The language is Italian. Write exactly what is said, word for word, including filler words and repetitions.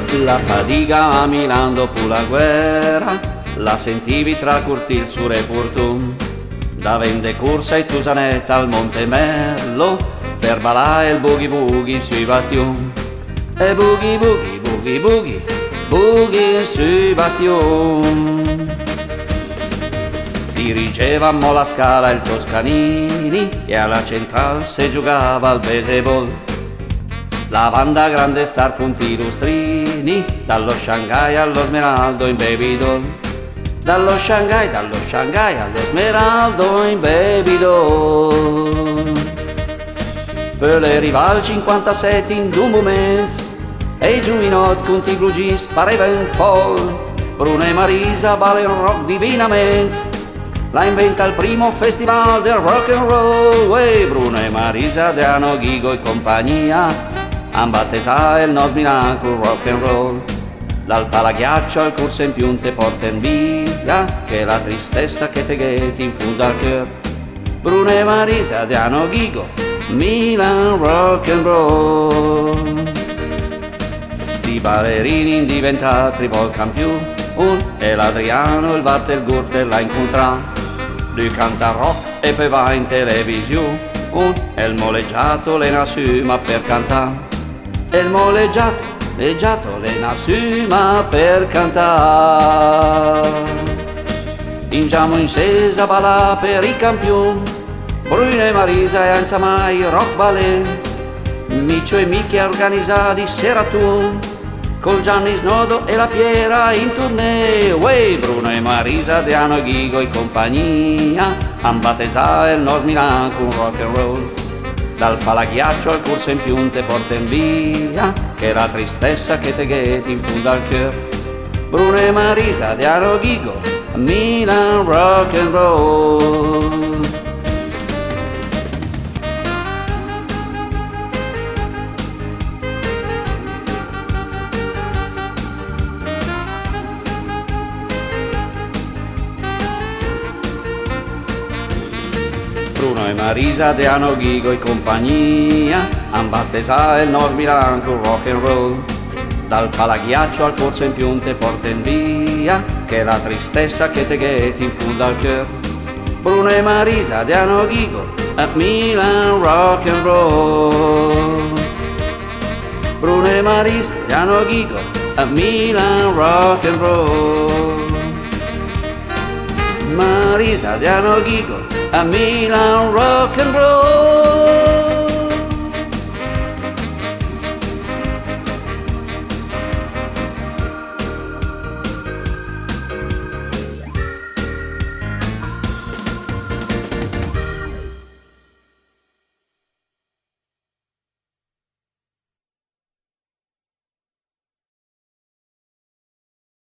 La fatica a Milano dopo la guerra la sentivi tra curtil su Repurtum, da vende corsa e Tusanetta al Monte Merlo per balare il boogie boogie sui bastion. E boogie boogie boogie boogie boogie sui bastion. Dirigevamo la Scala il Toscanini e alla Central se giocava al baseball. La banda grande star punti lustrini, dallo Shanghai allo Smeraldo in Baby Doll. Dallo Shanghai, dallo Shanghai allo Smeraldo in Baby Doll. Per le rival cinquantasette in due momenti e i Juinot conti Blue Jeans parevano fall. Bruno e Marisa ballano rock divinamente, la inventa il primo festival del rock and roll. E Bruno e Marisa Deano Ghigo e compagnia han battesa il nos Milan col rock and roll. Dal palaghiaccio al corso in più te porten via, che la tristezza che te ghetti in fondo al cœur. Bruno e Marisa Deano Ghigo, Milan rock and roll. Sti ballerini diventati vol campione, e l'Adriano il Bartel Gurtel l'ha incontrato. Lui canta rock e poi va in televisione, e il moleggiato le nasuma per cantare. E il moleggiato, leggiato le nasuma per cantare. Ingiamo in sesa balla per i campioni, Bruno e Marisa e anza mai rock ballet. Micio e Micchia organizzati seratun, col Gianni Snodo e la Piera in tournée. Uè, Bruno e Marisa Deano Ghigo e compagnia han battesa il nos Milan con rock and roll. Dal palaghiaccio al corso in più te porten via, che la tristezza che te ghetti in fondo al cœur. Bruno e Marisa Deano Ghigo, Milan rock and roll. Bruno e Marisa Deano Ghigo e compagnia han battesa il Nord Milan con rock and roll. Dal palaghiaccio al corso in più te porten via, che la tristezza che te ghetti in fondo al cœur. Bruno e Marisa Deano Ghigo, a Milan rock and roll. Bruno e Marisa Deano Ghigo, a Milan rock and roll. Marisa Deano Ghigo, a Milan rock and roll.